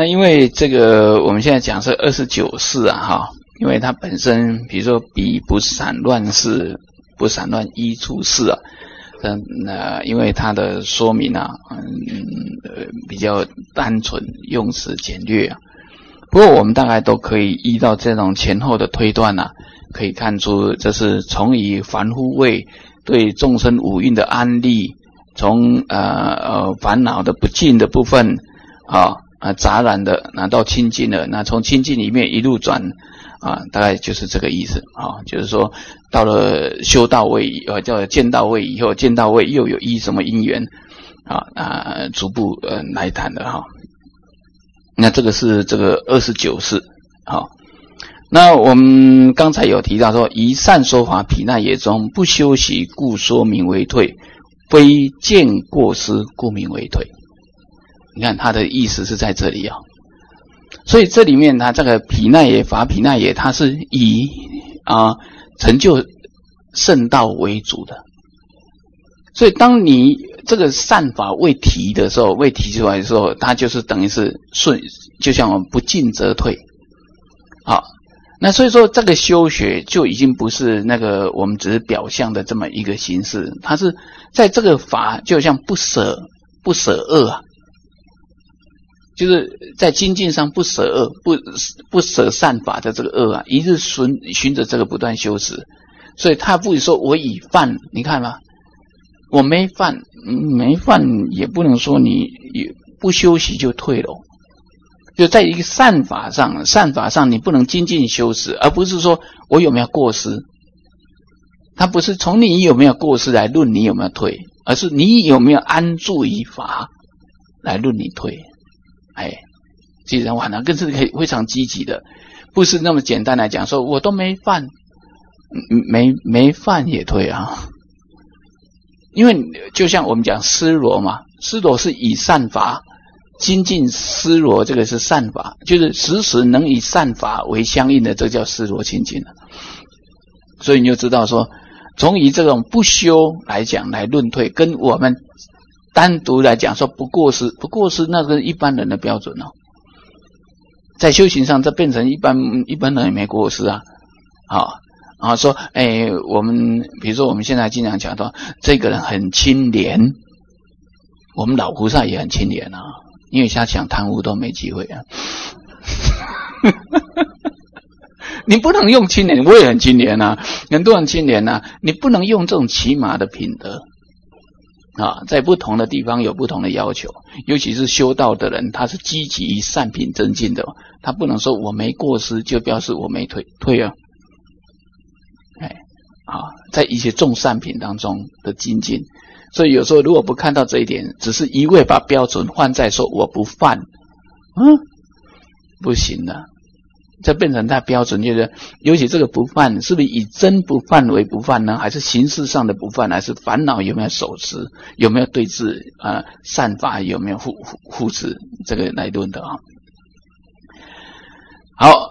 那因为这个我们现在讲是29世啊哈，因为它本身比如说彼不散乱世，不散乱依出世啊，因为它的说明啊，比较单纯，用词简略啊。不过我们大概都可以依照这种前后的推断啊，可以看出这是从以凡夫位对众生五蕴的安立，从烦恼的不净的部分杂染的拿到清净了，那从清净里面一路转大概就是这个意思就是说到了修道位叫见道位以后，见道位又有什么因缘逐步来谈的那这个是这个29世那我们刚才有提到说，以善说法毗那耶中，不修习故说名为退，非见过失故名为退。你看他的意思是在这里所以这里面他这个毗那耶法毗那耶，他是以成就圣道为主的。所以当你这个善法未提的时候，未提出来的时候，它就是等于是就像我们不进则退那所以说这个修学就已经不是那个我们只是表象的这么一个形式，它是在这个法就像不舍恶就是在精进上不舍恶，不舍善法的这个恶一日循着这个不断修持。所以他不是说我已犯，你看吗？我没犯也不能说你不修习就退了。就在一个善法上你不能精进修持，而不是说我有没有过失。它不是从你有没有过失来论你有没有退，而是你有没有安住于法来论你退。其实往更是非常积极的，不是那么简单来讲说我都没犯，没犯也退因为就像我们讲施罗嘛，施罗是以善法精进，施罗这个是善法，就是时时能以善法为相应的，这叫施罗清净了。所以你就知道说，从以这种不修来讲来论退，跟我们单独来讲说不过失那个一般人的标准在修行上这变成一般人也没过失说我们比如说我们现在经常讲到这个人很清廉，我们老菩萨也很清廉因为他想贪污都没机会你不能用清廉，我也很清廉很多人清廉你不能用这种起码的品德在不同的地方有不同的要求，尤其是修道的人，他是积极于善品增进的，他不能说我没过失就表示我没退在一些众善品当中的精进。所以有时候如果不看到这一点，只是一味把标准换在说我不犯不行的，这变成他标准就是，尤其这个不犯是不是以真不犯为不犯呢？还是形式上的不犯？还是烦恼有没有守持？有没有对治善法有没有护持？这个来论的好，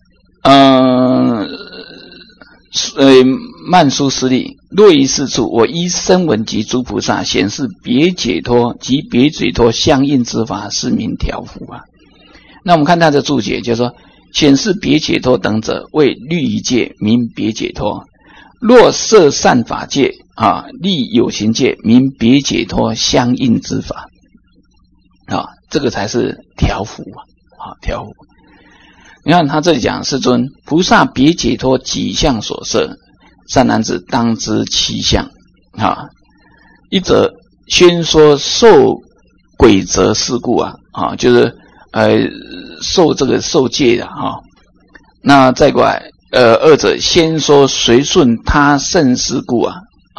曼殊师利，若于是处，我依声闻及诸菩萨显示别解脱及别解脱相应之法，是名调伏那我们看他的注解，就是说显示别解脱等者，为律仪界名别解脱；若设善法界立有情界，名别解脱相应之法这个才是调伏调伏。你看他这里讲，世尊，菩萨别解脱几相所设，善男子当知其相一则宣说受鬼则事故就是受这个受戒的那再过来二者先说随顺他胜事故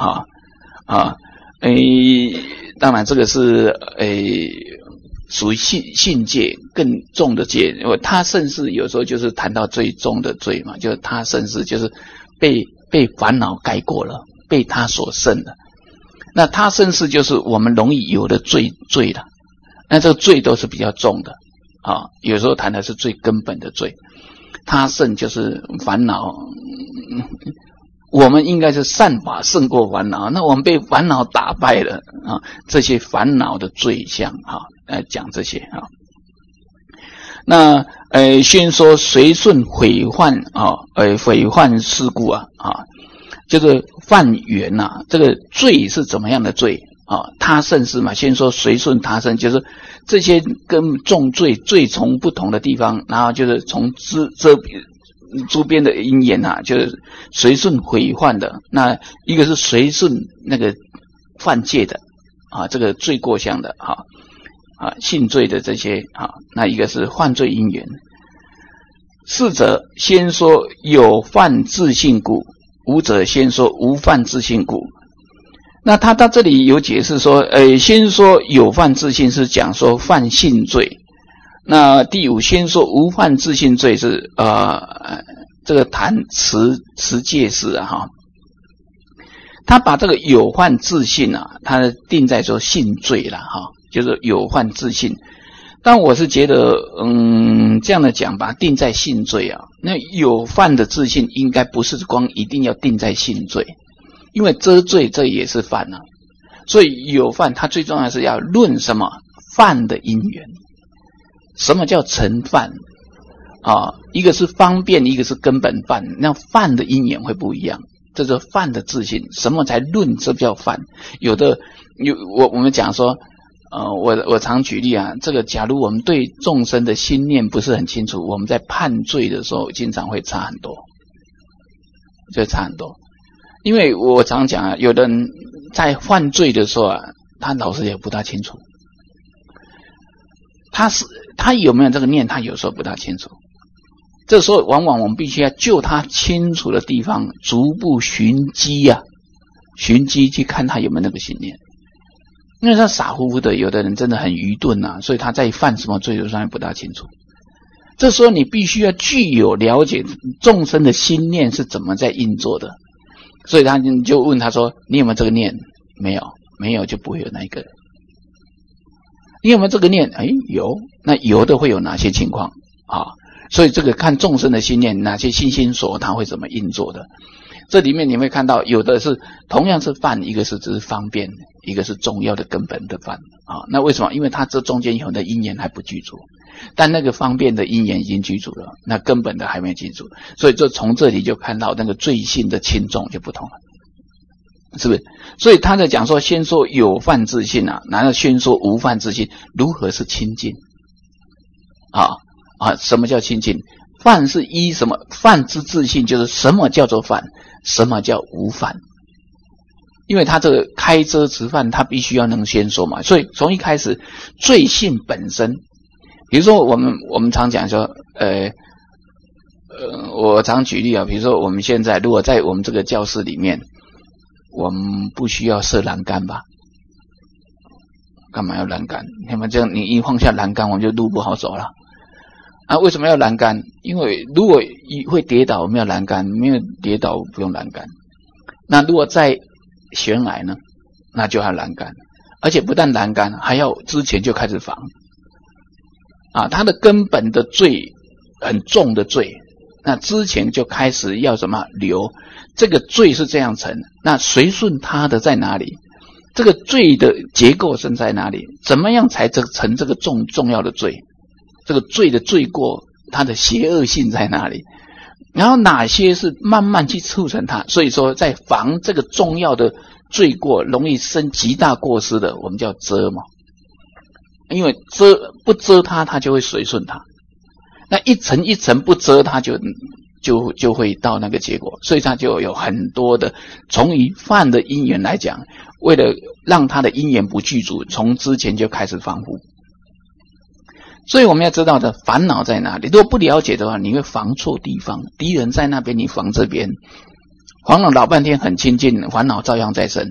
当然这个是属于信戒更重的戒，因为他胜事有时候就是谈到最重的罪嘛，就是他胜事就是被烦恼盖过了，被他所胜了。那他胜事就是我们容易有的罪了，那这个罪都是比较重的有时候谈的是最根本的罪。他胜就是烦恼，我们应该是善法胜过烦恼，那我们被烦恼打败了这些烦恼的罪相讲这些那先说随顺毁患啊，毁患事故啊，就是犯缘啊，这个罪是怎么样的罪啊？他胜是嘛，先说随顺他胜，就是这些跟重罪从不同的地方，然后就是从周边的因缘啊，就是随顺毁患的。那一个是随顺那个犯戒的啊，这个罪过相的性罪的这些啊，那一个是犯罪因缘。四者先说有犯自性故，五者先说无犯自性故。那他到这里有解释说，先说有犯自性是讲说犯性罪。那第五先说无犯自性罪是这个谈持戒事啊他把这个有犯自性啊，他定在说性罪了就是有犯自性。但我是觉得这样的讲把它定在性罪啊，那有犯的自性应该不是光一定要定在性罪，因为遮罪这也是犯啊。所以有犯它最重要是要论什么犯的因缘，什么叫成犯啊？一个是方便，一个是根本犯，那犯的因缘会不一样，这是犯的自性，什么才论这叫犯？我们讲说我常举例啊，这个假如我们对众生的心念不是很清楚，我们在判罪的时候经常会差很多，就差很多。因为我常讲啊，有的人在犯罪的时候啊，他老是也不大清楚，他有没有这个念，他有时候不大清楚。这时候往往我们必须要就他清楚的地方逐步寻机去看他有没有那个心念。因为他傻乎乎的，有的人真的很愚钝啊，所以他在犯什么罪的时候不大清楚。这时候你必须要具有了解众生的心念是怎么在运作的，所以他就问他说：“你有没有这个念？”没有，没有就不会有那一个。你有没有这个念？有，那有的会有哪些情况啊？所以这个看众生的心念，哪些心所他会怎么运作的。这里面你会看到，有的是同样是犯，一个是只是方便，一个是重要的根本的犯啊。那为什么？因为它这中间有的因缘还不具足，但那个方便的因缘已经具足了，那根本的还没具足，所以就从这里就看到那个罪性的轻重就不同了，是不是？所以他在讲说，先说有犯自性啊，然后先说无犯自性，如何是清净什么叫清净？犯是依什么？犯之自性就是什么叫做犯，什么叫无犯。因为他这个开遮持犯，他必须要能先说嘛，所以从一开始罪性本身，比如说我们常讲说，我常举例啊，比如说我们现在如果在我们这个教室里面，我们不需要设栏杆吧？干嘛要栏杆？那么这样你一放下栏杆，我们就路不好走了。为什么要栏杆？因为如果会跌倒，我们要栏杆；没有跌倒不用栏杆。那如果在悬崖呢，那就要栏杆，而且不但栏杆，还要之前就开始防它的根本的罪很重的罪，那之前就开始要什么留这个罪是这样成，那随顺它的在哪里？这个罪的结构是在哪里？怎么样才成这个重要的罪？这个罪的罪过，它的邪恶性在哪里？然后哪些是慢慢去促成它？所以说，在防这个重要的罪过容易生极大过失的，我们叫遮嘛。因为不遮它，它就会随顺它。那一层一层不遮它，就会到那个结果。所以它就有很多的，从于犯的因缘来讲，为了让它的因缘不具足，从之前就开始防护。所以我们要知道的烦恼在哪里，如果不了解的话，你会防错地方，敌人在那边，你防这边，防了老半天很亲近，烦恼照样在身，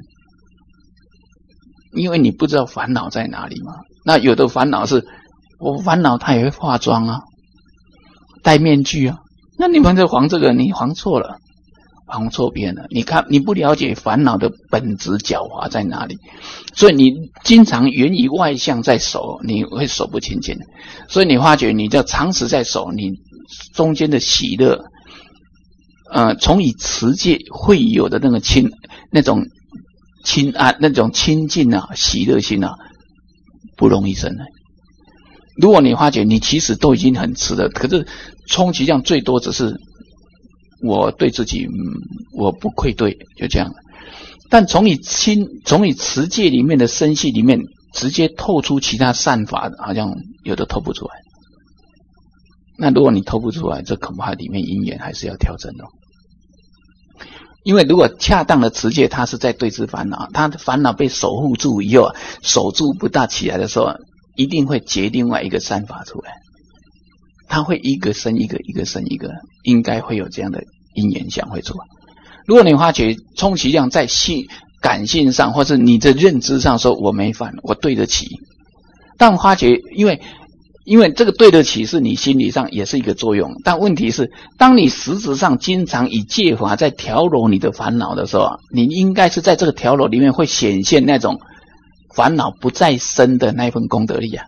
因为你不知道烦恼在哪里嘛。那有的烦恼是我烦恼他也会化妆啊，戴面具啊，那你们在防这个，你防错了，防错边了。你看你不了解烦恼的本质狡猾在哪里，所以你经常源于外相在守，你会守不清净。所以你发觉你就长时在守，你中间的喜乐从以持戒会有的那种清安，那种清净啊，喜乐心啊，不容易生来。 如果你发觉你其实都已经很迟了，可是充其量最多只是我对自己我不愧对，就这样。但从你持戒里面的生系里面直接透出其他善法的，好像有的透不出来。那如果你透不出来，这恐怕里面因缘还是要调整的。因为如果恰当的持戒，它是在对治烦恼，它的烦恼被守护住以后，守住不大起来的时候，一定会结另外一个善法出来，它会一个生一个，一个生一个，应该会有这样的因缘相会出来。如果你发觉充其量在感性上或是你的认知上说我没犯，我对得起，但发觉因为这个对得起是你心理上也是一个作用，但问题是当你实质上经常以戒法在调柔你的烦恼的时候，你应该是在这个调柔里面会显现那种烦恼不再生的那份功德力啊，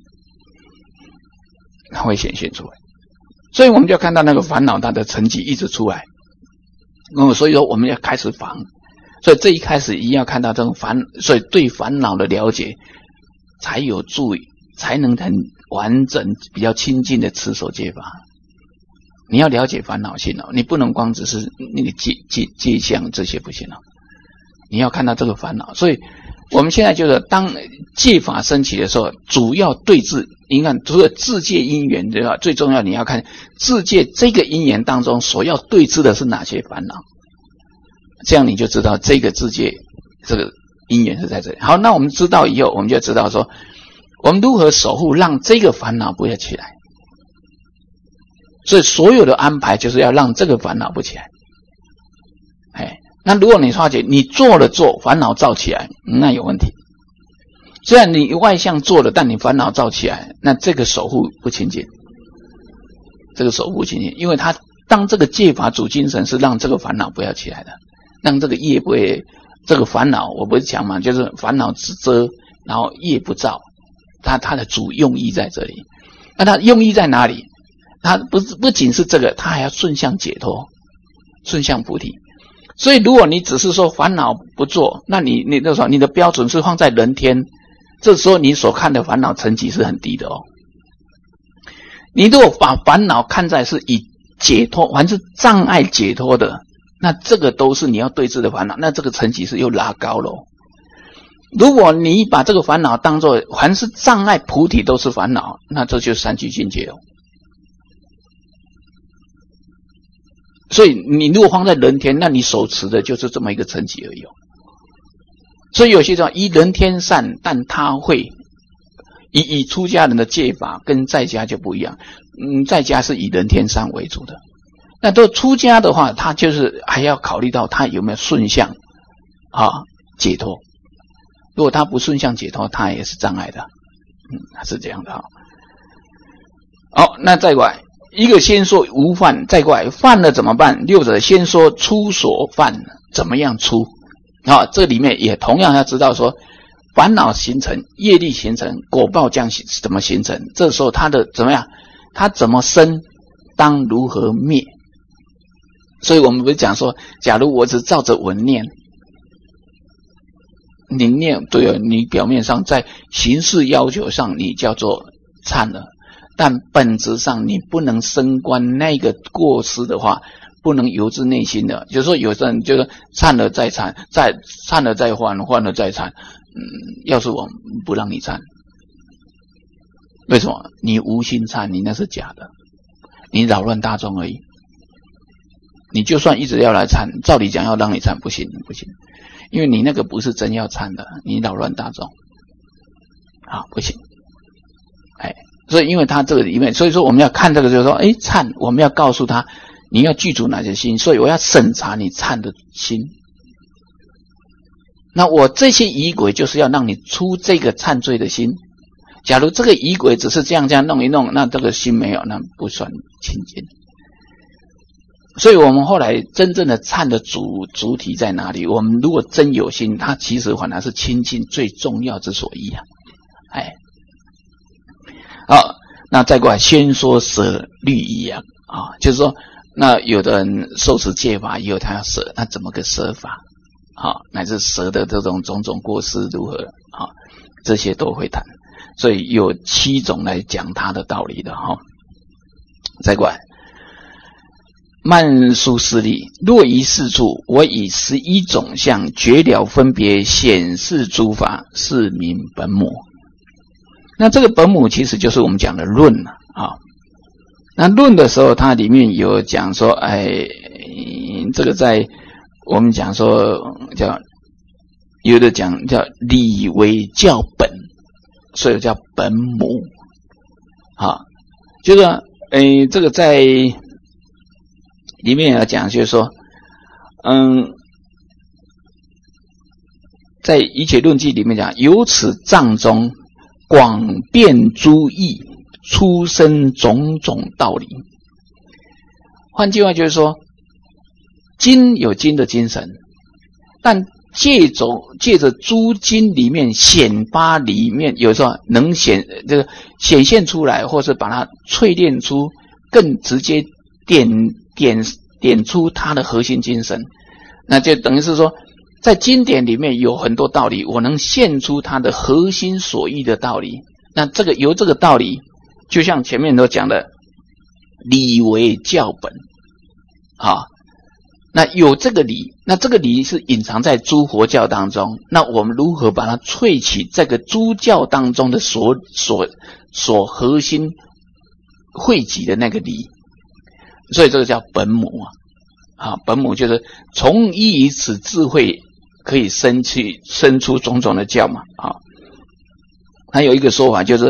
它会显现出来。所以我们就看到那个烦恼它的成绩一直出来，所以说我们要开始防。所以这一开始一定要看到这种所以对烦恼的了解才有助于，才能很完整比较亲近的持守戒法。你要了解烦恼性哦，你不能光只是那个戒相这些不行哦，你要看到这个烦恼。所以我们现在就是当戒法升起的时候，主要对治，你看除了自戒因缘对吧，最重要你要看自戒这个因缘当中所要对治的是哪些烦恼，这样你就知道这个自戒这个因缘是在这里。好，那我们知道以后，我们就知道说我们如何守护让这个烦恼不要起来。所以所有的安排就是要让这个烦恼不起来。那如果你发觉你做了烦恼躁起来，那有问题。虽然你外向做了，但你烦恼躁起来，那这个守护不清净，这个守护不清净，因为他当这个戒法主精神是让这个烦恼不要起来的，让这个业不会，这个烦恼我不是讲嘛，就是烦恼只遮，然后业不造，它的主用意在这里。那它用意在哪里？它不仅是这个，它还要顺向解脱，顺向菩提。所以如果你只是说烦恼不做，那你那时候你的标准是放在人天，这时候你所看的烦恼层级是很低的哦。你如果把烦恼看在是以解脱，还是障碍解脱的，那这个都是你要对治的烦恼，那这个层级是又拉高了哦。如果你把这个烦恼当作凡是障碍菩提都是烦恼，那这就是三聚境界哦。所以你如果放在人天，那你手持的就是这么一个层级而已哦。所以有些人依人天善，但他会以出家人的戒法跟在家就不一样。在家是以人天善为主的，那都出家的话，他就是还要考虑到他有没有顺向解脱。如果他不顺向解脱，他也是障碍的。是这样的哦。好，那再过来一个先说无犯，再过来犯了怎么办？六者先说出所犯怎么样出。这里面也同样要知道说烦恼形成，业力形成，果报将怎么形成，这时候它的怎么样，它怎么生，当如何灭。所以我们不是讲说，假如我只照着文念，你念对了，你表面上在形式要求上你叫做忏了，但本质上你不能升观那个过失的话，不能由自内心的。就是说有些人就是忏了再忏，再忏了再犯，犯了再忏。要是我不让你忏，为什么？你无心忏，你那是假的，你扰乱大众而已。你就算一直要来忏，照理讲要让你忏，不行，因为你那个不是真要忏的，你扰乱大众，不行。所以因为他这个里面，所以说我们要看这个，就是说，忏，我们要告诉他，你要具足哪些心，所以我要审查你忏的心。那我这些仪轨就是要让你出这个忏罪的心。假如这个仪轨只是这样弄一弄，那这个心没有，那不算清净。所以我们后来真正的忏的主体在哪里？我们如果真有心，它其实反而是清净最重要之所依啊。好，那再过来先说舍律仪啊，就是说，那有的人受持戒法以后他要舍，那怎么个舍法？乃至舍的这种种种过失如何？这些都会谈。 所以有7种来讲它的道理的哈。再过来，曼殊师利，若于四处，我以11种相绝了分别，显示诸法，是名本母。那这个本母其实就是我们讲的论啊。那论的时候，它里面有讲说，这个在我们讲说叫有的讲叫理为教本，所以叫本母啊。就是这个在里面要讲，就是说，在一切论记里面讲，由此藏中广遍诸义，出生种种道理。换句话就是说，经有经的精神，但借着诸经里面显发里面，有时候能显现出来，或是把它淬炼出更直接点出它的核心精神，那就等于是说，在经典里面有很多道理，我能现出它的核心所依的道理。那这个由这个道理，就像前面都讲的，理为教本啊。那有这个理，那这个理是隐藏在诸佛教当中，那我们如何把它萃取这个诸教当中的所核心汇集的那个理？所以这个叫本母啊，本母就是从依于此智慧可以生出种种的教嘛啊。还有一个说法就是，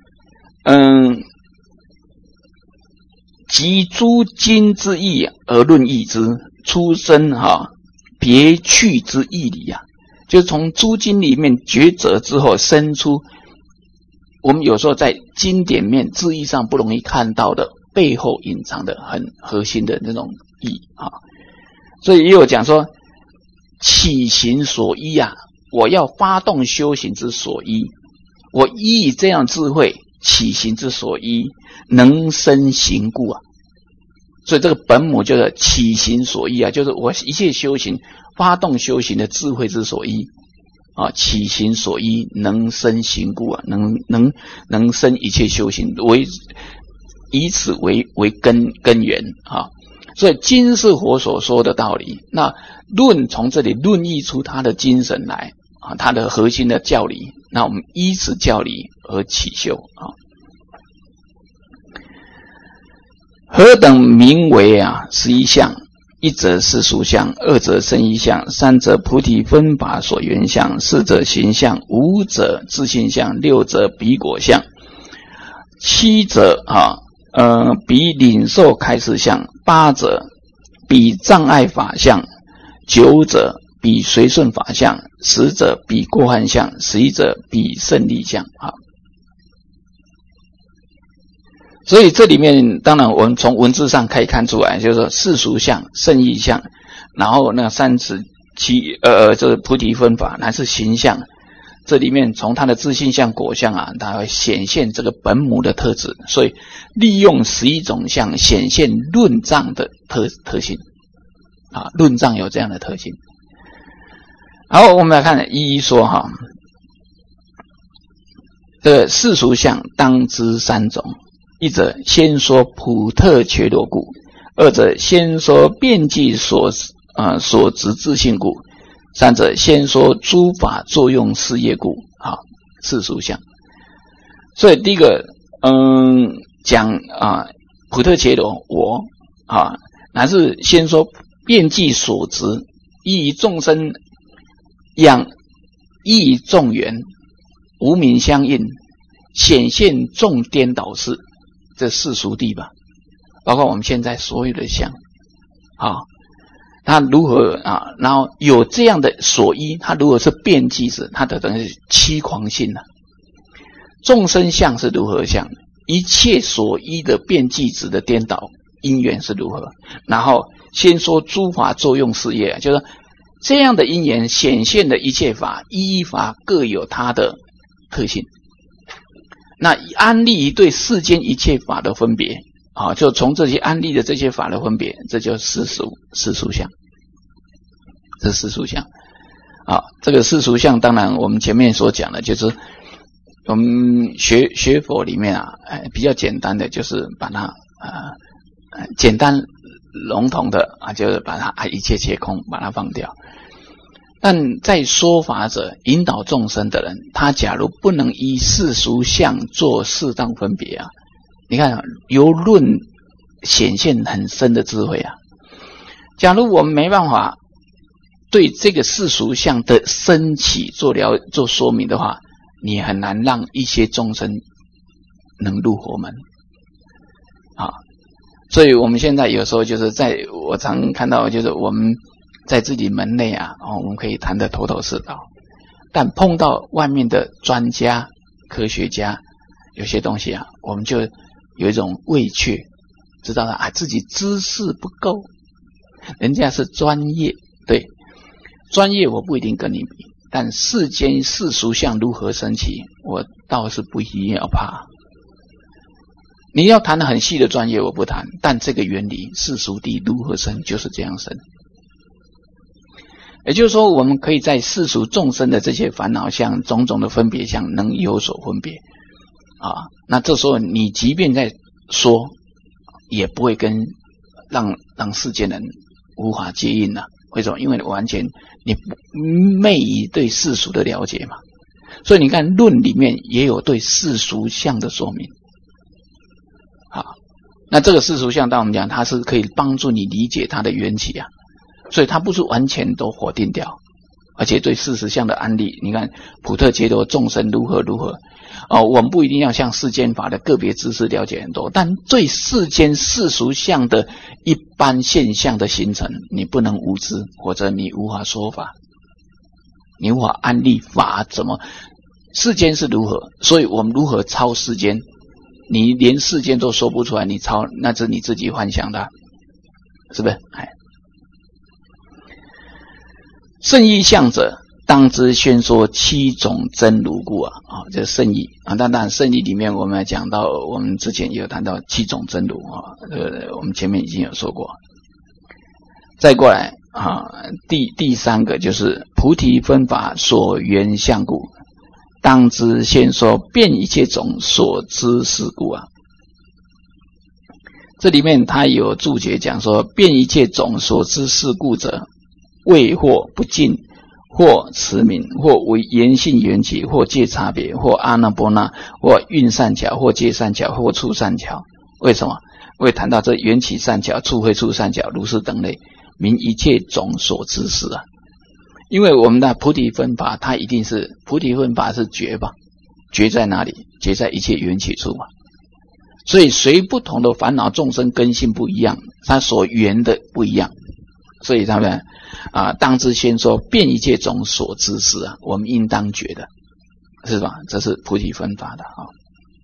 集诸经之义而论义之，出生别去之义理啊，就是从诸经里面抉择之后生出我们有时候在经典面字义上不容易看到的背后隐藏的很核心的那种义啊。所以也有讲说，起行所依啊，我要发动修行之所依，我依这样智慧起行之所依，能生行故啊。所以这个本母就是起行所依啊，就是我一切修行发动修行的智慧之所依啊，起行所依，能生行故啊，能生一切修行，以此为根源啊。所以经是佛所说的道理，那论从这里论译出它的精神来啊，它的核心的教理，那我们依此教理而起修啊。何等名为11相？一则世俗相，二则生义相，三则菩提分法所缘相，四则行相，五则自性相，六则彼果相，七则彼领受开示相，八则彼障碍法相，九则彼随顺法相，十则彼过患相，11则彼胜利相啊。所以这里面当然我们从文字上可以看出来，就是说世俗相、胜义相，然后那37这个菩提分法乃是行相，这里面从它的自性相、果相啊，它会显现这个本母的特质，所以利用11种相显现论藏的特性啊，论藏有这样的特性。好，我们来看一一说哈，这个世俗相当知3种。一者先说普特伽罗故，二者先说遍计所执自性故，三者先说诸法作用事业故。好，世俗相。所以第一个讲普特伽罗我乃是先说遍计所执，依于众生养，依于众缘，无名相应，显现众颠倒事。这世俗谛吧，包括我们现在所有的相它如何然后有这样的所依，它如果是遍计时，它的等于是欺狂性众生相是如何相，一切所依的遍计值的颠倒因缘是如何，然后先说诸法作用事业，就是这样的因缘显现的一切法，依法各有它的特性。那安立对世间一切法的分别就从这些安立的这些法的分别，这就是世俗相。这是世俗相这个世俗相当然我们前面所讲的就是我们学佛里面啊，比较简单的就是把它简单笼统的就是把它一切皆空，把它放掉。但在说法者引导众生的人，他假如不能依世俗相做适当分别啊，你看由论显现很深的智慧啊。假如我们没办法对这个世俗相的升起做说明的话，你很难让一些众生能入佛门啊。所以我们现在有时候就是我常看到，就是我们在自己门内啊，我们可以谈得头头是道，但碰到外面的专家、科学家，有些东西啊，我们就有一种畏怯，知道了自己知识不够，人家是专业，对，专业我不一定跟你比，但世间世俗相如何升起，我倒是不一定要怕。你要谈得很细的专业我不谈，但这个原理世俗谛如何生就是这样生。也就是说，我们可以在世俗众生的这些烦恼相、种种的分别相能有所分别啊。那这时候你即便在说，也不会跟让世间人无法接应啊。为什么？因为完全你昧于对世俗的了解嘛。所以你看论里面也有对世俗相的说明。好，那这个世俗相当我们讲，它是可以帮助你理解它的缘起啊。所以它不是完全都否定掉，而且对事实相的案例，你看普特揭罗众生如何我们不一定要像世间法的个别知识了解很多，但对世间世俗相的一般现象的形成，你不能无知，或者你无法说法，你无法安立法怎么世间是如何，所以我们如何超世间，你连世间都说不出来，你超那是你自己幻想的，是不是？圣义相者，当知宣说七种真如故啊！这是圣义啊。当然，圣义里面我们还讲到，我们之前也有谈到七种真如啊，我们前面已经有说过。再过来啊，第三个就是菩提分法所缘相故，当知宣说遍一切种所知事故啊。这里面他有注解讲说，遍一切种所知事故者，为或不尽，或持名，或为言性缘起，或借差别，或阿那波那，或运善巧，或借善巧，或处善巧。为什么？会谈到这缘起善巧、处会处善巧、如是等类，名一切种所知事啊。因为我们的菩提分法，它一定是菩提分法是觉吧？觉在哪里？觉在一切缘起处嘛。所以随不同的烦恼众生根性不一样，它所缘的不一样。所以他们当知宣说遍一切种所知事啊，我们应当觉的，是吧？这是菩提分法的啊。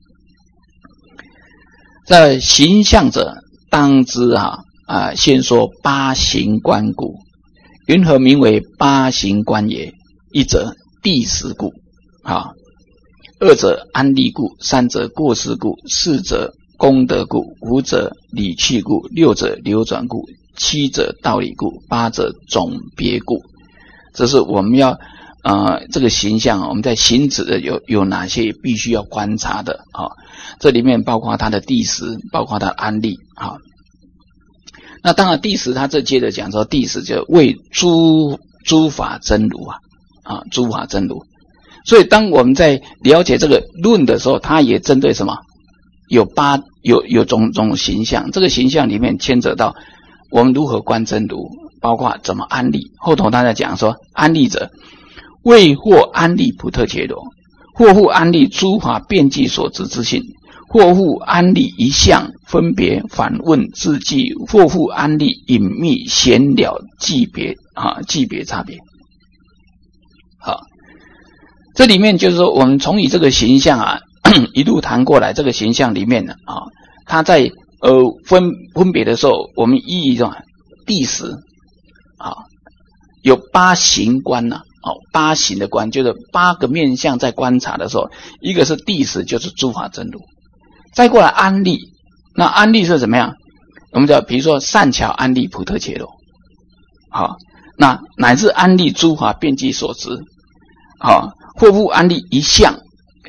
在形象者，当知宣说八行观故。云何名为八行观也？一者地识故二者安立故，三者过失故，四者功德故，五者理趣故，六者流转故，七者道理故，八者总别故。这是我们要这个形象我们在行止的有哪些必须要观察的这里面包括它的地识，包括它的安立那当然地识他这接着讲说，地识就为诸法真如诸法真如。所以当我们在了解这个论的时候，它也针对什么？有种形象，这个形象里面牵扯到我们如何观真如，包括怎么安立。后头他在讲说，安立者为或安立普特揭罗，或复安立诸法遍计所知之性，或复安立一项分别反问自记，或复安立隐秘闲了记别差别。好，这里面就是说，我们从你这个形象一路谈过来，这个形象里面它在分别的时候，我们依一种地识有八行观八行的观就是八个面向在观察的时候，一个是地识，就是诸法真如。再过来安立，那安立是怎么样？我们讲比如说善巧安立普特揭罗，那乃至安立诸法遍计所知，或复安立一项，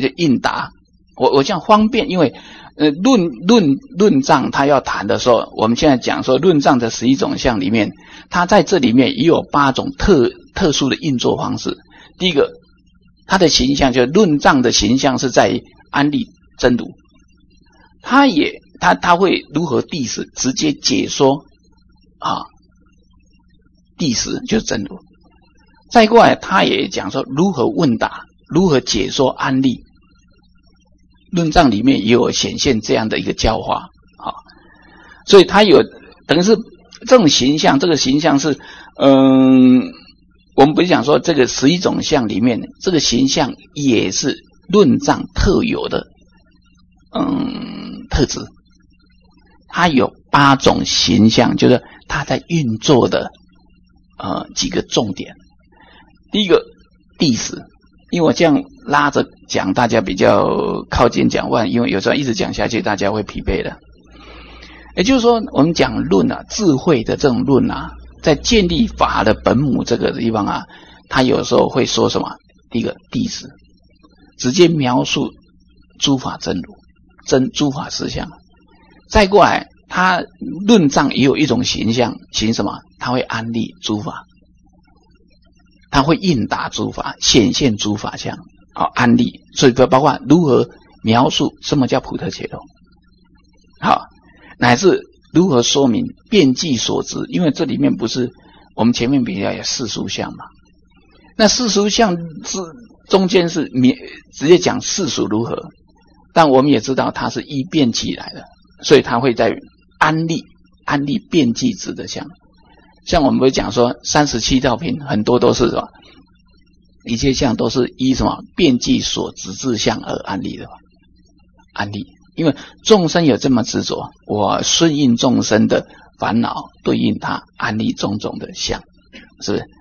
就应答。我这样方便，因为论障他要谈的时候，我们现在讲说论障的11种相里面，它在这里面也有8种特殊的运作方式。第一个，它的形象就是论障的形象是在安立真如，他会如何谛实直接解说谛实就是真如。再过来他也讲说如何问答，如何解说安立，论藏里面也有显现这样的一个教化所以他有等于是这种形象，这个形象是我们不是讲说这个11种相里面，这个形象也是论藏特有的特质。它有8种形象，就是它在运作的几个重点。第一个谛实，因为我这样拉着讲，大家比较靠近讲完，因为有时候一直讲下去，大家会疲惫的。也就是说，我们讲论智慧的这种论在建立法的本母这个地方他有时候会说什么？第一个谛实，直接描述诸法真如，诸法实相。再过来，他论藏也有一种形象，行什么？他会安立诸法，他会应答诸法，显现诸法相安立。所以包括如何描述什么叫普特伽罗，乃至如何说明遍计所知。因为这里面不是我们前面比较有世俗相嘛，那世俗相中间是直接讲世俗如何，但我们也知道它是依遍计来的，所以它会在安立遍计执的相。像我们不是讲说37道品很多都是什么，一切相都是依什么遍计所执之相而安立的，安立。因为众生有这么执着，我顺应众生的烦恼，对应他安立种种的相，是不是？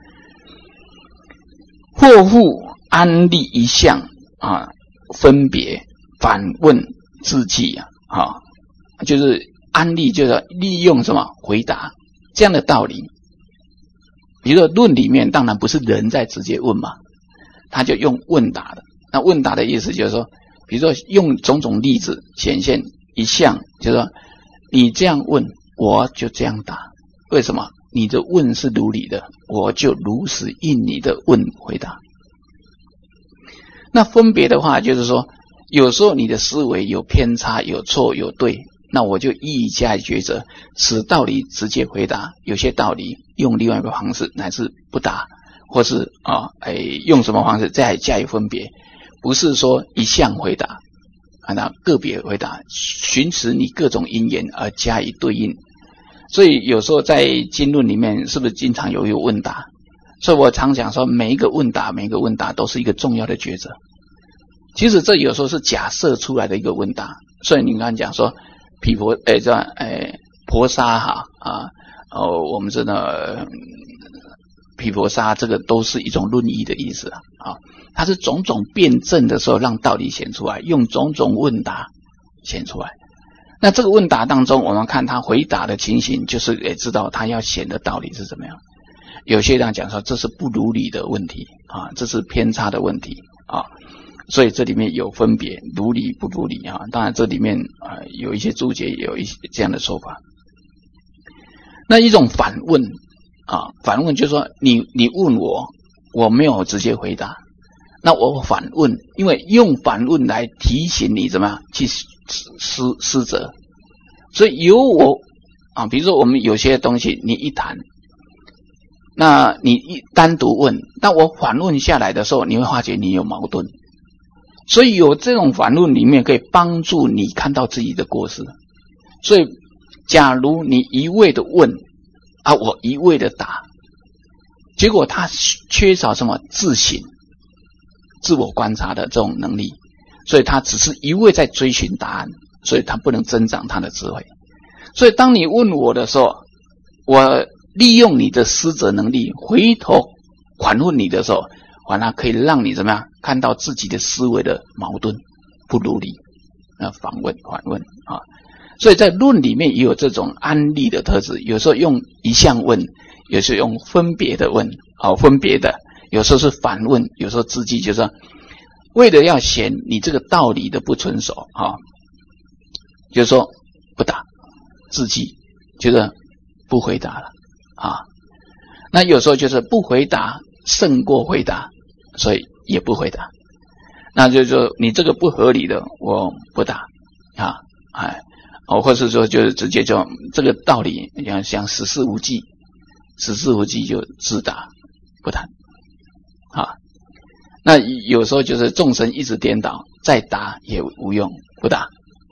或复安立一相分别反问自己就是安立，就是利用什么回答这样的道理。比如说论里面当然不是人在直接问嘛，他就用问答的。那问答的意思就是说，比如说用种种例子显现一项，就是说你这样问，我就这样答。为什么？你的问是如理的，我就如实应你的问回答。那分别的话，就是说有时候你的思维有偏差，有错有对，那我就一一加以抉择，此道理直接回答，有些道理用另外一个方式乃至不答，或是用什么方式再加以分别，不是说一项回答那个别回答，寻持你各种因缘而加以对应。所以有时候在经论里面是不是经常有一个问答？所以我常讲说每一个问答都是一个重要的抉择。其实这有时候是假设出来的一个问答。所以你刚才讲说婆沙我们知道毗婆沙这个都是一种论义的意思它是种种辩证的时候让道理显出来，用种种问答显出来。那这个问答当中，我们看他回答的情形，就是也知道他要显的道理是怎么样。有些人讲说这是不如理的问题这是偏差的问题所以这里面有分别，如理不如理当然这里面有一些注解有一些这样的说法。那一种反问反问就是说你问我没有直接回答，那我反问，因为用反问来提醒你怎么样去思责。所以由我比如说我们有些东西你一谈，那你一单独问，但我反问下来的时候，你会发觉你有矛盾。所以有这种反问里面可以帮助你看到自己的过失。所以假如你一味的问我一味的答，结果他缺少什么自省自我观察的这种能力，所以他只是一味在追寻答案，所以他不能增长他的智慧。所以当你问我的时候，我利用你的思责能力回头反问你的时候，反而可以让你怎么样看到自己的思维的矛盾不如理反问所以在论里面也有这种安立的特质，有时候用一项问，有时候用分别的问分别的，有时候是反问，有时候自己就是说为了要显你这个道理的不遵守啊，就是说不答，自己觉得不回答了啊。那有时候就是不回答胜过回答，所以也不回答。那就是说你这个不合理的我不答啊，或是说就是直接就这个道理像实事无记，实事无记就自答不谈啊。那有时候就是众生一直颠倒，再答也无用，不答。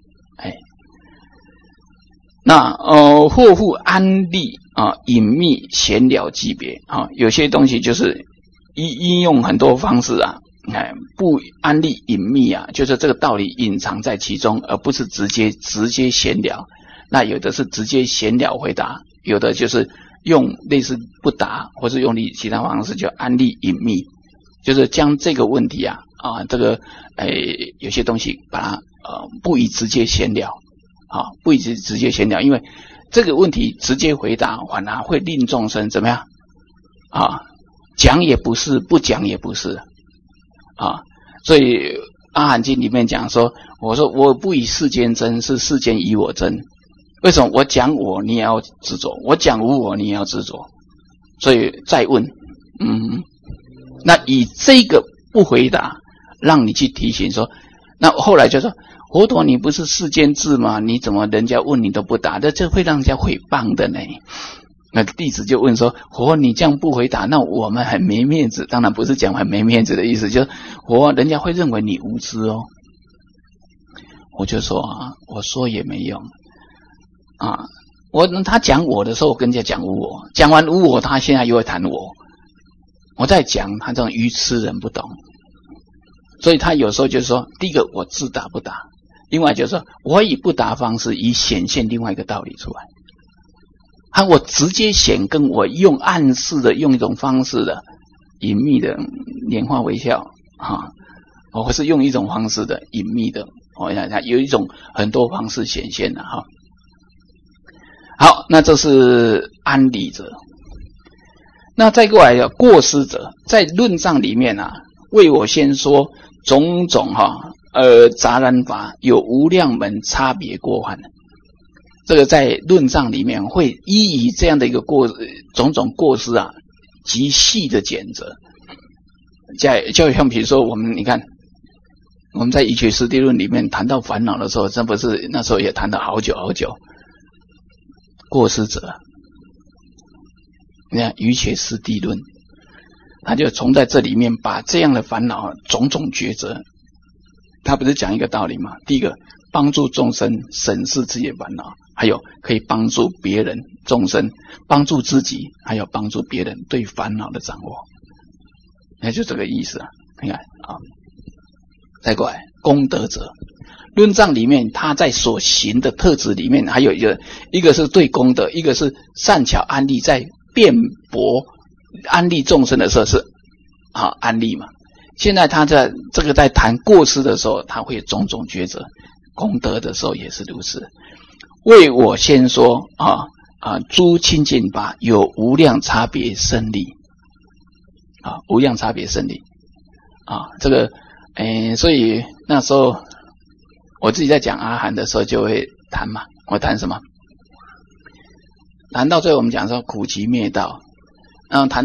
那或复安立啊，隐秘闲了级别啊，有些东西就是应用很多方式啊，不安立隐秘啊，就是这个道理隐藏在其中，而不是直接闲聊。那有的是直接闲聊回答，有的就是用类似不答，或是用其他方式就安立隐秘，就是将这个问题这个有些东西把它不以直接闲聊。不以直接闲聊，因为这个问题直接回答反而会令众生怎么样讲也不是，不讲也不是所以阿含经里面讲说，我说我不以世间争，是世间以我争。为什么我讲我你也要执着，我讲无我你也要执着？所以再问那以这个不回答让你去提醒说，那后来就说佛陀你不是世间智吗？你怎么人家问你都不答？这会让人家诽谤的呢。那弟子就问说，佛你这样不回答，那我们很没面子。当然不是讲很没面子的意思，就是人家会认为你无知哦。我就说我说也没用他讲我的时候我跟人家讲无我，讲完无我他现在又会谈我在讲，他这种愚痴人不懂。所以他有时候就是说，第一个我自答不答，另外就是说我以不答方式以显现另外一个道理出来。我直接显跟我用暗示的用一种方式的隐秘的拈花微笑或是用一种方式的隐秘的有一种很多方式显现的好，那这是安理者。那再过来过失者，在论藏里面为我先说种种杂染法有无量门差别过患。这个在论藏里面会以这样的一个种种过失极细的检责。就像比如说你看我们在瑜伽师地论里面谈到烦恼的时候，这不是那时候也谈了好久好久。过失者，你看瑜伽师地论他就从在这里面把这样的烦恼种种抉择，他不是讲一个道理吗？第一个帮助众生审视自己的烦恼，还有可以帮助别人众生，帮助自己，还有帮助别人对烦恼的掌握，那就这个意思你看再过来功德者，论藏里面他在所行的特质里面还有一个是对功德，一个是善巧安立，在辩驳安利众生的时候是安利嘛。现在他在这个在谈过失的时候，他会种种抉择，功德的时候也是如此。为我先说诸清净法有无量差别生理无量差别生理这个所以那时候我自己在讲阿含的时候就会谈嘛，我谈什么？谈到最后我们讲说苦集灭道，然后谈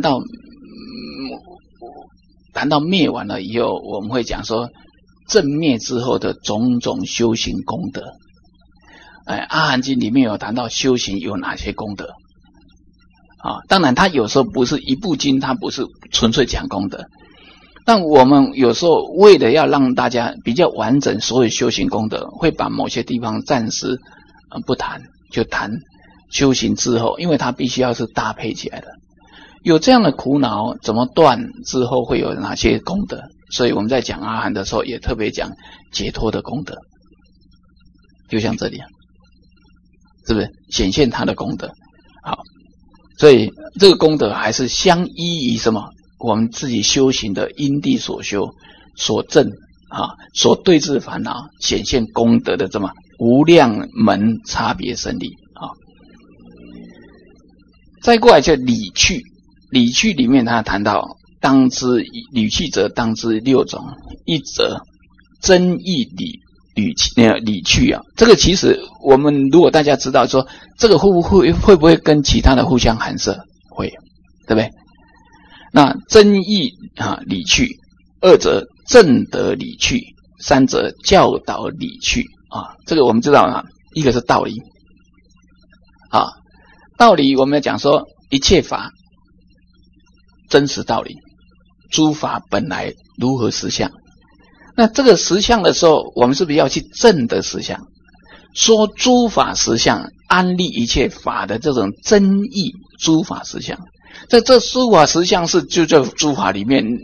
到灭完了以后，我们会讲说正灭之后的种种修行功德。阿含经里面有谈到修行有哪些功德当然他有时候不是一部经，他不是纯粹讲功德，但我们有时候为了要让大家比较完整所有修行功德，会把某些地方暂时不谈，就谈修行之后，因为它必须要是搭配起来的。有这样的苦恼怎么断之后会有哪些功德，所以我们在讲阿含的时候也特别讲解脱的功德，就像这里是不是显现他的功德？好，所以这个功德还是相依于什么？我们自己修行的因地所修所证所对治烦恼显现功德的这么无量门差别生理再过来就理趣，理趣里面他谈到当知理趣者当知六种，一者真义理趣啊。这个其实我们如果大家知道说这个会不会跟其他的互相含摄？会，对不对？那真义理趣，二者正德理趣，三者教导理趣啊。这个我们知道啊，一个是道理啊，道理我们要讲说一切法真实道理，诸法本来如何实相。那这个实相的时候，我们是不是要去证的实相？说诸法实相，安立一切法的这种真义诸法实相。这诸法实相是就在诸法里面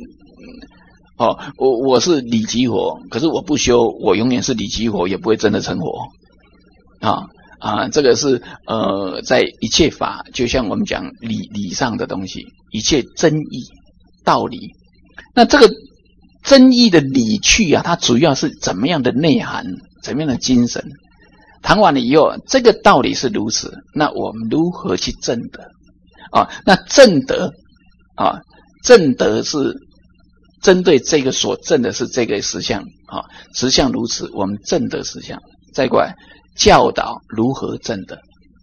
我是理即火，可是我不修，我永远是理即火，也不会真的成火这个是在一切法，就像我们讲理上的东西，一切真义道理。那这个真义的理趣啊，它主要是怎么样的内涵，怎么样的精神？谈完了以后，这个道理是如此，那我们如何去证得那证得证得是针对这个所证的是这个实相实相如此，我们证得实相。再过来教导如何证得，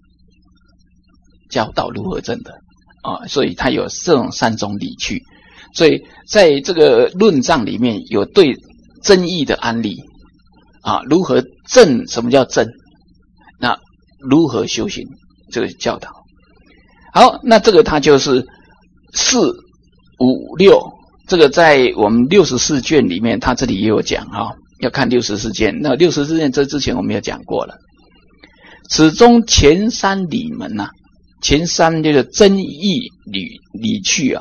教导如何证得所以它有这种三种理趣。所以在这个论藏里面有对真义的安立如何证，什么叫证？那如何修行，这个教导。好，那这个它就是4、5、6，这个在我们64卷里面，它这里也有讲要看64卷。那64卷这之前我们也讲过了。此中前3理门前3就是真义理趣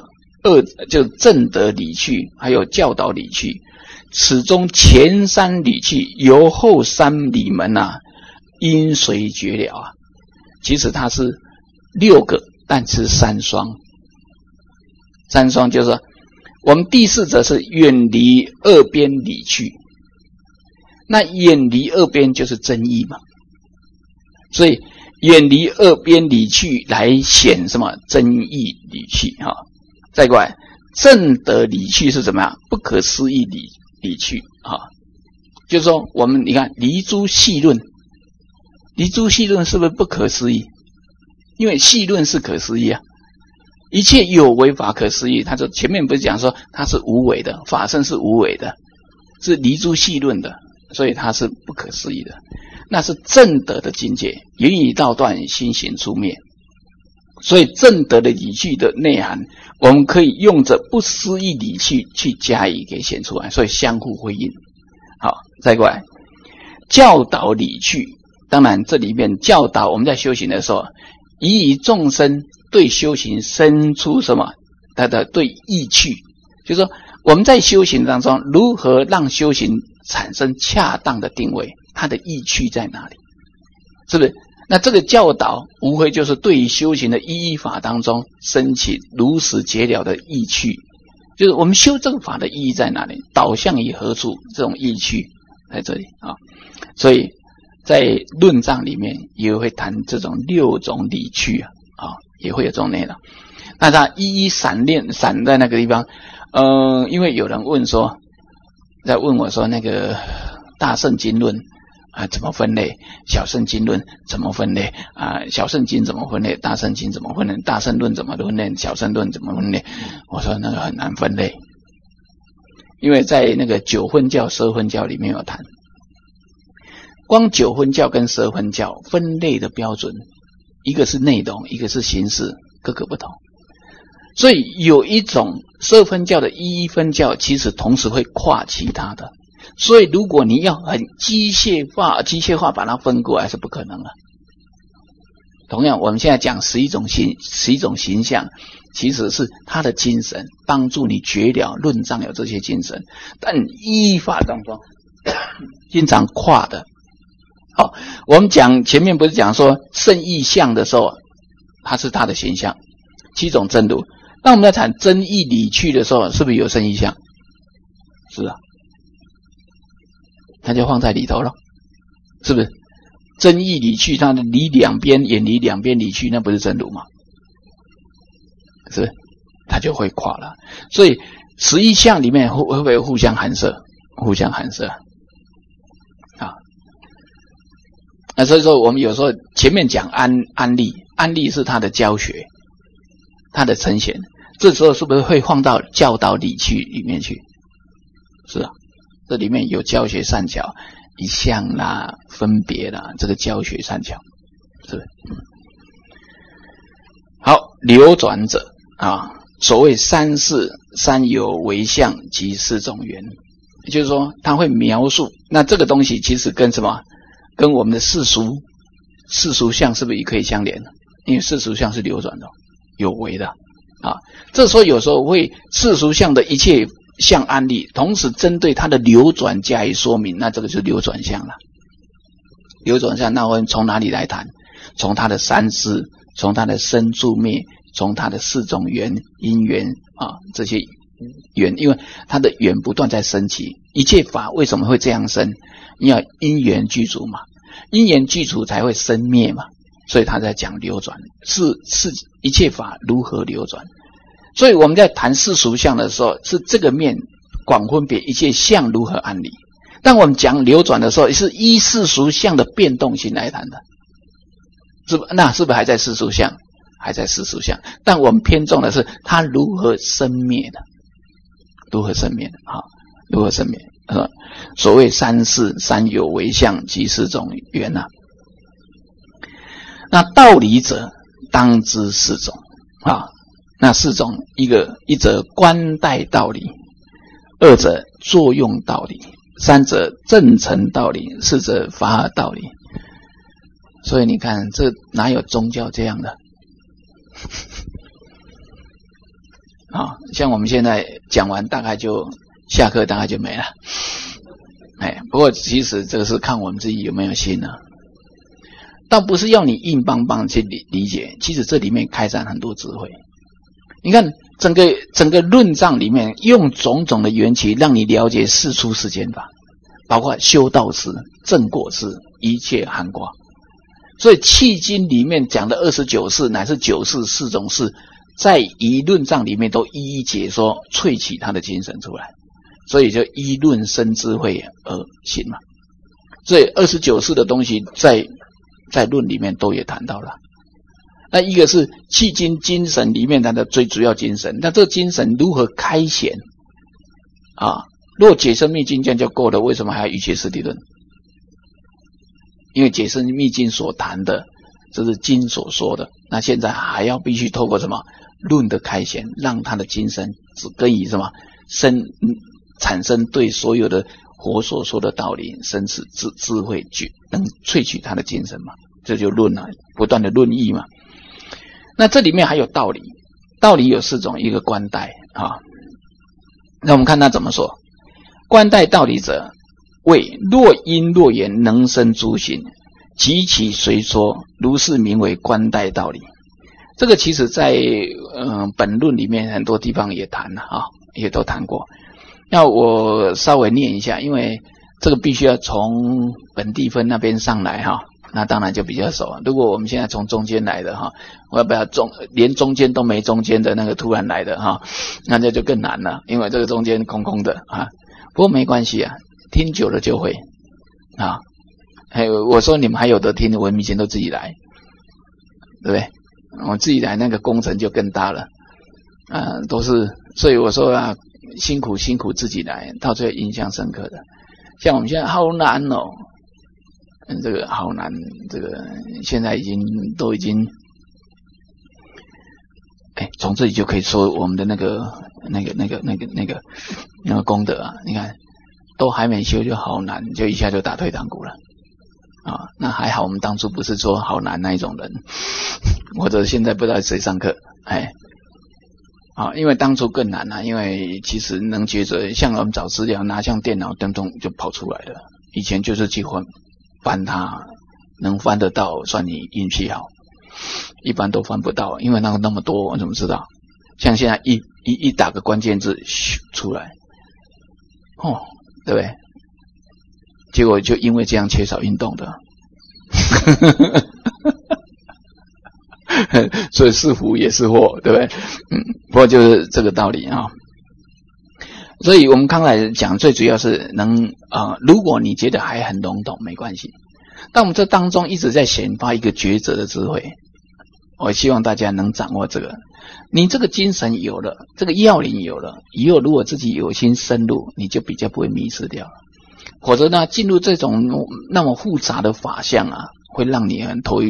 2就正德理趣，还有教导理趣。此中前3理趣由后3理门因随绝了其实它是6个，但是3双。3双就是说，我们第4则是远离二边理趣，那远离二边就是真义嘛，所以远离二边理趣来显什么真义理趣再过来正德理趣是怎么样？不可思议理趣就是说我们你看离诸细论，离诸细论是不是不可思议？因为细论是可思议一切有为法可思议。他说前面不是讲说它是无为的，法身是无为的，是离诸细论的，所以它是不可思议的。那是正德的境界，言语道断，心行出灭。所以正德的理趣的内涵，我们可以用着不思议理趣去加以给显出来，所以相互辉映。好，再过来教导理趣。当然这里面教导我们在修行的时候，以众生对修行生出什么它的对意趣，就是说我们在修行当中如何让修行产生恰当的定位，它的意趣在哪里，是不是？那这个教导无非就是对于修行的意义法当中升起如实解了的意趣，就是我们修这个法的意义在哪里，导向于何处，这种意趣在这里所以在论藏里面也会谈这种6种理趣也会有这种内容。那它一一闪在那个地方因为有人问说，在问我说那个大圣经论怎么分类，小圣经论怎么分类小圣经怎么分类，大圣经怎么分类，大圣论怎么分类，小圣论怎么分类。我说那个很难分类，因为在那个9分教10分教里面有谈，光9分教跟10分教分类的标准，一个是内容，一个是形式，各个不同。所以有一种10分教的1分教其实同时会跨其他的，所以如果你要很机械化把它分过来是不可能的。同样我们现在讲11种形象，其实是它的精神帮助你觉了论藏有这些精神，但依法当中经常跨的。好，我们讲前面不是讲说圣义相的时候，它是它的形象7种正路。当我们在谈真义理趣的时候，是不是有圣义相？是它就放在里头了，是不是？真义理趣它离两边，远离两边理趣，那不是真如吗？是不是？ 它就会垮了。所以11相里面会不会互相含摄？互相含摄啊。那所以说我们有时候前面讲安利是他的教学，他的呈现，这时候是不是会放到教导理趣里面去？是啊，这里面有教学善巧，一相啦、分别啦，这个教学善巧，是不是？好，流转者啊，所谓三世三有为相及四种缘，也就是说他会描述，那这个东西其实跟什么？跟我们的世俗相是不是也可以相连？因为世俗相是流转的，有为的啊。这时候有时候会世俗相的一切相案例，同时针对它的流转加以说明，那这个就是流转相了。流转相那我们从哪里来谈？从它的三世，从它的生住灭，从它的四种缘因缘啊，这些缘，因为它的缘不断在升起，一切法为什么会这样生？你要因缘具足嘛，因缘具足才会生灭嘛，所以他在讲流转，是一切法如何流转。所以我们在谈世俗相的时候，是这个面广分别一切相如何安理。当我们讲流转的时候，是依世俗相的变动性来谈的，那是不是还在世俗相？还在世俗相，但我们偏重的是它如何生灭的，如何生灭的啊？如何生灭？所谓三世三有为相及四种缘啊。那道理者当知四种啊。那四种，一则观待道理，二者作用道理，三者正成道理，四者法尔道理。所以你看，这哪有宗教这样的？啊，像我们现在讲完，大概就下课，大概就没了。不过其实这个是看我们自己有没有心啊，倒不是要你硬邦邦去理解，其实这里面开展很多智慧。你看整个论藏里面用种种的缘起让你了解世出世间法，包括修道士、正果士，一切含括。所以契经里面讲的29世乃是9世四种事，在一论藏里面都一一解说，萃取他的精神出来，所以就依论生智慧而行嘛。所以29世的东西在论里面都也谈到了。那一个是契经精神里面它的最主要精神，那这个精神如何开显啊？如果解释密经这样就够了，为什么还要瑜伽师地论？因为解释密经所谈的，这是经所说的，那现在还要必须透过什么论的开显，让他的精神跟以什么产生对所有的佛所说的道理生起智慧，能萃取他的精神嘛？这就论了，不断的论议嘛。那这里面还有道理，道理有四种，一个观待啊。那我们看他怎么说：观待道理者，谓若因若言能生诸行，及其随说，如是名为观待道理。这个其实在本论里面很多地方也谈了啊，也都谈过。那我稍微念一下，因为这个必须要从本地分那边上来哈。那当然就比较熟。如果我们现在从中间来的哈，我要不要连中间都没中间的那个突然来的哈，那这就更难了，因为这个中间空空的啊。不过没关系啊，听久了就会啊。还有我说你们还有得听的，文明前都自己来，对不对？我自己来那个工程就更大了都是，所以我说啊，辛苦自己来，到最后印象深刻的。像我们现在好难哦。这个好难，这个现在已经从这里就可以说我们的那个功德啊，你看都还没修就好难，就一下就打退堂鼓了啊。那还好我们当初不是说好难那一种人，或者现在不知道谁上课因为当初更难因为其实能抉择，像我们找资料拿像电脑灯就跑出来了，以前就是去翻它，能翻得到算你运气好，一般都翻不到，因为那么多我怎么知道？像现在一打个关键字出来对不对？结果就因为这样缺少运动的所以是福也是祸，对不对？ 不过就是这个道理啊。所以我们刚才讲最主要是能如果你觉得还很笼统没关系，但我们这当中一直在显发一个抉择的智慧，我希望大家能掌握这个。你这个精神有了，这个要领有了，以后如果自己有心深入，你就比较不会迷失掉了。否则呢，进入这种那么复杂的法相啊，会让你很头晕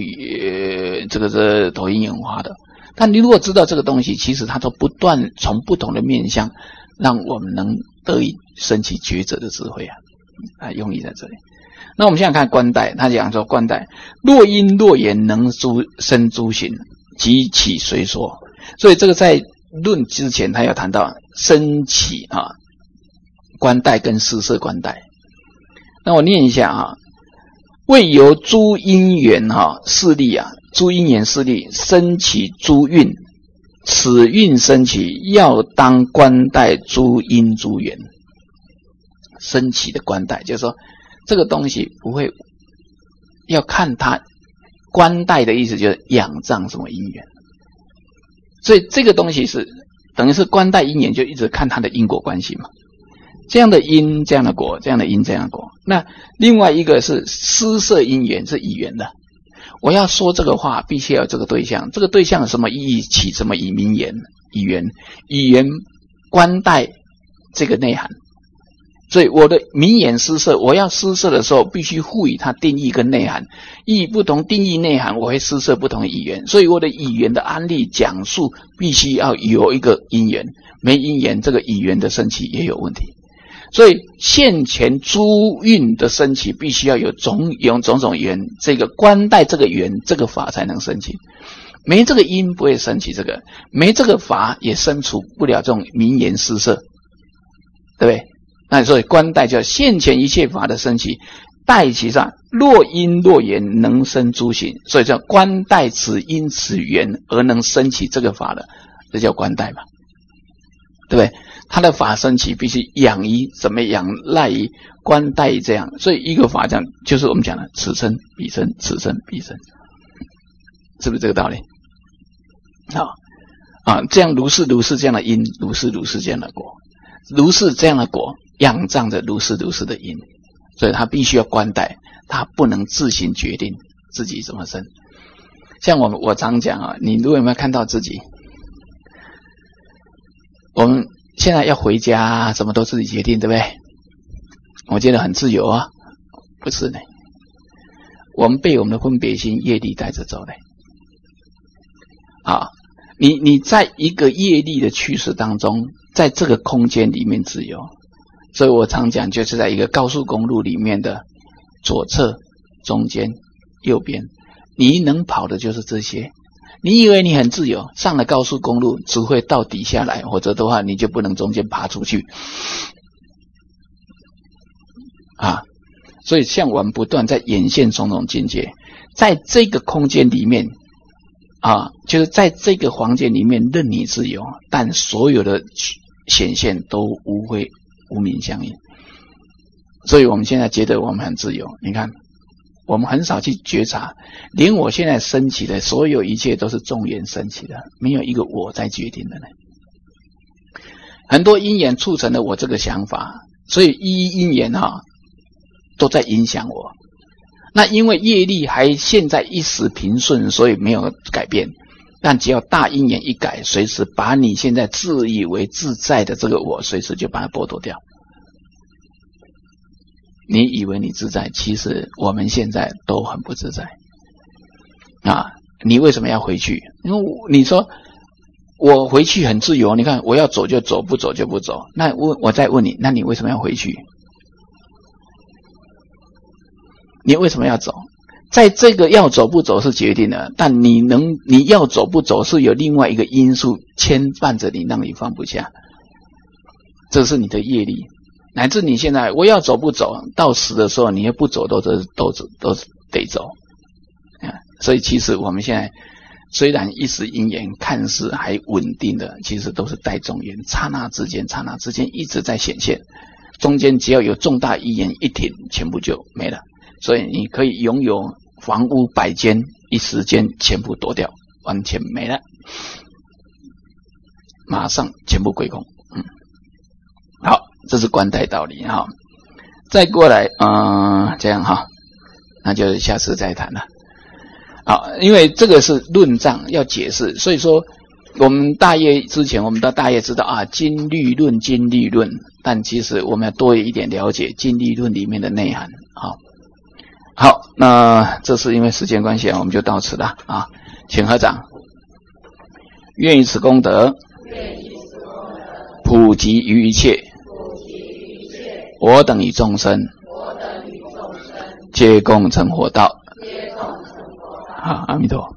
眼花的。但你如果知道这个东西，其实它都不断从不同的面向，让我们能得以升起抉择的智慧啊，用意在这里。那我们现在看观待，他讲说观待若因若言能生诸行，即起随说。所以这个在论之前，他要谈到升起观待跟施设观待。那我念一下啊，为由诸因缘势力诸因缘势力升起诸运，此运升起，要当观待诸因诸缘。升起的观待，就是说这个东西不会要看它，观待的意思就是仰仗什么因缘。所以这个东西是等于是观待因缘，就一直看它的因果关系嘛。这样的因，这样的果，这样的因，这样的果。那另外一个是施设因缘，是以缘的。我要说这个话，必须要有这个对象。这个对象有什么意义？起什么以名言？以缘观待这个内涵。所以我的名言施设，我要施设的时候，必须赋予它定义跟内涵。意义不同，定义内涵，我会施设不同的语言。所以我的语言的案例讲述，必须要有一个因缘，没因缘，这个语言的升起也有问题。所以现前诸运的升起，必须要有种种缘，这个观待这个缘，这个法才能升起。没这个因不会升起这个，没这个法也生出不了这种名言施设，对不对？那所以观待叫现前一切法的升起，待其上若因若缘能生诸行，所以叫观待此因此缘而能升起这个法的，这叫观待嘛，对不对？他的法升起必须仰依，怎么仰赖于观待这样，所以一个法这样就是我们讲的此生彼生，此生彼生，是不是这个道理？这样如是这样的因，如是这样的果，如是这样的果仰仗着如是的因，所以他必须要观待，他不能自行决定自己怎么生。像我常讲你如果有没有看到自己，我们现在要回家什么都自己决定，对不对？我觉得很自由啊，不是呢，我们被我们的分别心业力带着走的。你在一个业力的趋势当中，在这个空间里面自由。所以我常讲，就是在一个高速公路里面的左侧、中间、右边，你能跑的就是这些。你以为你很自由，上了高速公路只会到底下来，或者的话你就不能中间爬出去所以像我们不断在演现种种境界，在这个空间里面就是在这个房间里面任你自由，但所有的显现都无名相应。所以我们现在觉得我们很自由，你看我们很少去觉察，连我现在升起的所有一切都是众缘升起的，没有一个我在决定的呢。很多因缘促成了我这个想法，所以因缘都在影响我。那因为业力还现在一时平顺，所以没有改变。但只要大因缘一改，随时把你现在自以为自在的这个我，随时就把它剥夺掉。你以为你自在，其实我们现在都很不自在你为什么要回去？因为你说我回去很自由，你看我要走就走，不走就不走。那我再问你，那你为什么要回去？你为什么要走？在这个要走不走是决定的，但你要走不走是有另外一个因素牵绊着你，让你放不下。这是你的业力，乃至你现在我要走不走，到死的时候你也不走都得走所以其实我们现在虽然一时因缘看似还稳定的，其实都是带众缘，刹那之间一直在显现，中间只要有重大因缘一停，全部就没了。所以你可以拥有房屋100间，一时间全部夺掉，完全没了马上全部归空。好，这是观待道理哈。再过来，这样哈，那就下次再谈了。好，因为这个是论藏要解释，所以说我们大业之前，我们到大业知道啊，经律论，但其实我们要多一点了解经律论里面的内涵。好，那这是因为时间关系，我们就到此了啊，请合掌。愿以此功德，普及于一切，我等与众生，皆共成佛道。好，阿弥陀。